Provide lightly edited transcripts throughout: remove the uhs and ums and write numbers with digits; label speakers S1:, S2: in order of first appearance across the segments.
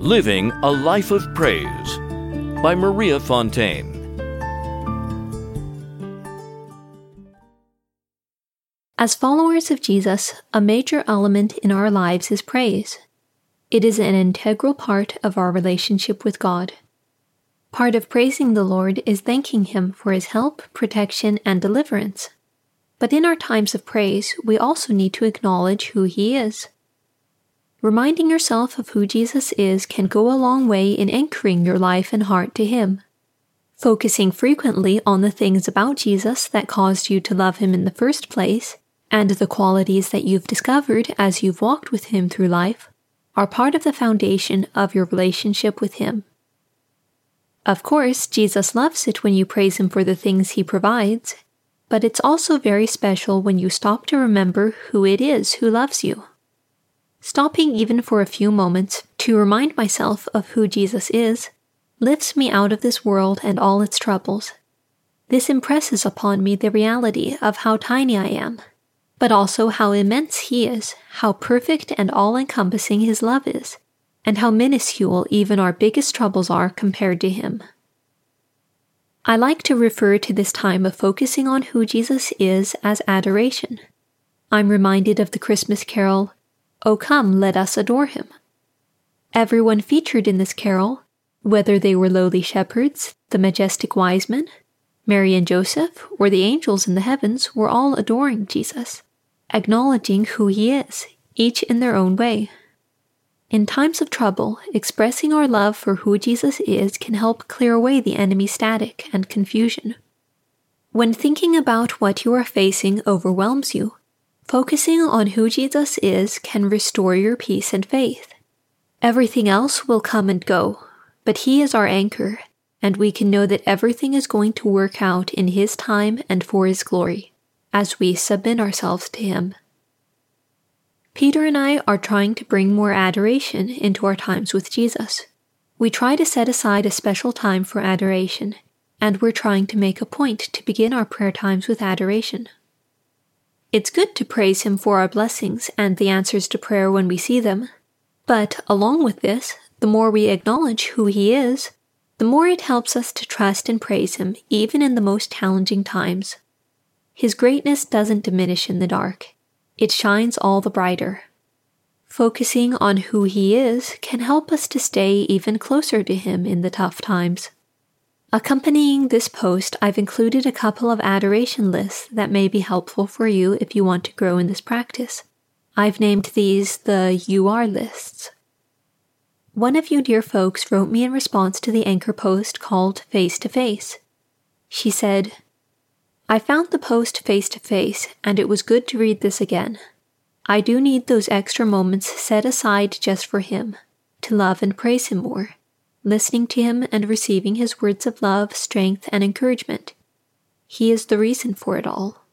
S1: Living a Life of Praise by Maria Fontaine.
S2: As followers of Jesus, a major element in our lives is praise. It is an integral part of our relationship with God. Part of praising the Lord is thanking Him for His help, protection, and deliverance. But in our times of praise, we also need to acknowledge who He is. Reminding yourself of who Jesus is can go a long way in anchoring your life and heart to Him. Focusing frequently on the things about Jesus that caused you to love Him in the first place, and the qualities that you've discovered as you've walked with Him through life, are part of the foundation of your relationship with Him. Of course, Jesus loves it when you praise Him for the things He provides, but it's also very special when you stop to remember who it is who loves you. Stopping even for a few moments to remind myself of who Jesus is lifts me out of this world and all its troubles. This impresses upon me the reality of how tiny I am, but also how immense He is, how perfect and all-encompassing His love is, and how minuscule even our biggest troubles are compared to Him. I like to refer to this time of focusing on who Jesus is as adoration. I'm reminded of the Christmas carol, "O come, let us adore Him." Everyone featured in this carol, whether they were lowly shepherds, the majestic wise men, Mary and Joseph, or the angels in the heavens, were all adoring Jesus, acknowledging who He is, each in their own way. In times of trouble, expressing our love for who Jesus is can help clear away the enemy's static and confusion. When thinking about what you are facing overwhelms you, focusing on who Jesus is can restore your peace and faith. Everything else will come and go, but He is our anchor, and we can know that everything is going to work out in His time and for His glory, as we submit ourselves to Him. Peter and I are trying to bring more adoration into our times with Jesus. We try to set aside a special time for adoration, and we're trying to make a point to begin our prayer times with adoration. It's good to praise Him for our blessings and the answers to prayer when we see them, but along with this, the more we acknowledge who He is, the more it helps us to trust and praise Him even in the most challenging times. His greatness doesn't diminish in the dark. It shines all the brighter. Focusing on who He is can help us to stay even closer to Him in the tough times. Accompanying this post, I've included a couple of adoration lists that may be helpful for you if you want to grow in this practice. I've named these the You Are lists. One of you dear folks wrote me in response to the anchor post called Face to Face. She said, "I found the post face to face, and it was good to read this again. I do need those extra moments set aside just for Him, to love and praise Him more, listening to Him and receiving His words of love, strength, and encouragement. He is the reason for it all.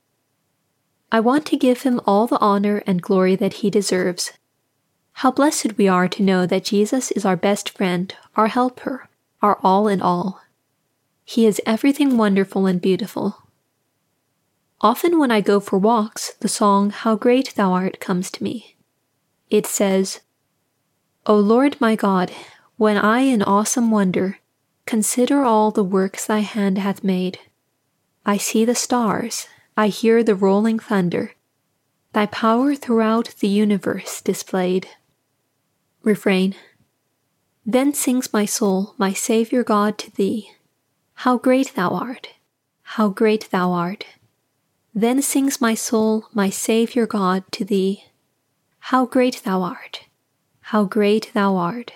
S2: I want to give Him all the honor and glory that He deserves. How blessed we are to know that Jesus is our best friend, our helper, our all in all. He is everything wonderful and beautiful. Often when I go for walks, the song How Great Thou Art comes to me. It says, O Lord my God, when I in awesome wonder consider all the works Thy hand hath made, I see the stars, I hear the rolling thunder, Thy power throughout the universe displayed. Refrain. Then sings my soul, my Saviour God, to Thee, How great Thou art, how great Thou art. Then sings my soul, my Saviour God, to Thee, How great Thou art, how great Thou art.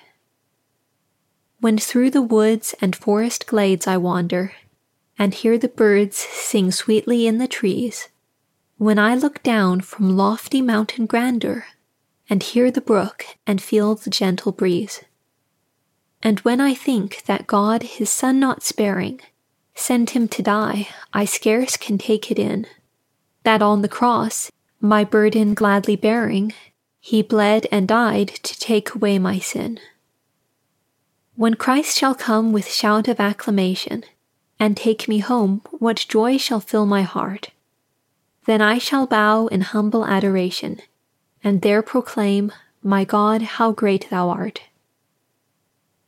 S2: When through the woods and forest glades I wander, and hear the birds sing sweetly in the trees, when I look down from lofty mountain grandeur, and hear the brook and feel the gentle breeze, and when I think that God His Son not sparing, sent Him to die, I scarce can take it in, that on the cross, my burden gladly bearing, He bled and died to take away my sin. When Christ shall come with shout of acclamation, and take me home, what joy shall fill my heart? Then I shall bow in humble adoration, and there proclaim, My God, how great Thou art.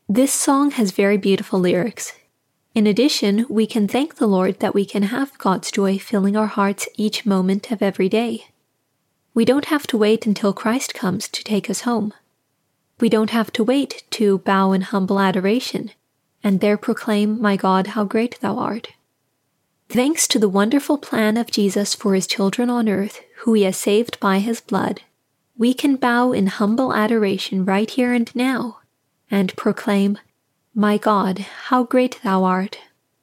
S2: This song has very beautiful lyrics. In addition, we can thank the Lord that we can have God's joy filling our hearts each moment of every day. We don't have to wait until Christ comes to take us home. We don't have to wait to bow in humble adoration and there proclaim, "My God, how great thou art." Thanks to the wonderful plan of Jesus for his children on earth, who he has saved by his blood, we can bow in humble adoration right here and now and proclaim, "My God, how great thou art."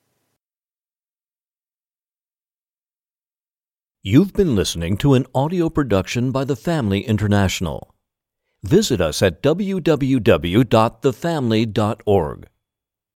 S1: You've been listening to an audio production by The Family International. Visit us at www.thefamily.org.